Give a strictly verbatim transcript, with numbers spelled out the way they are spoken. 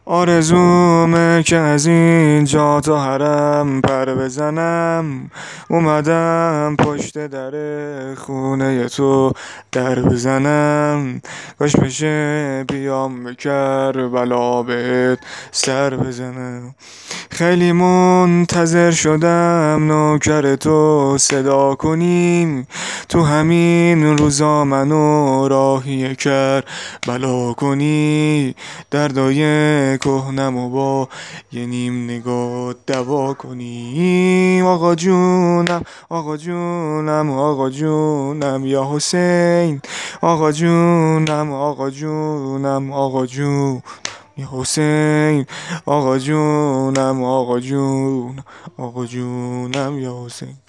آرزومه که از اینجا تا حرم پر بزنم، اومدم پشت در خونه تو در بزنم. کاش بشه بیام به کربلا بهت سر بزنم. خیلی منتظر شدم نوکر تو صدا کنیم، تو همین روزا منو راهی کربلا کنی. دردای کهنمو با یه نیم نگاه دوا کنی. آقا جونم آقا جونم آقا جونم یا حسین، آقا جونم آقا جونم آقا جون یا حسین، آقا جونم آقا جون آقا جونم یا حسین.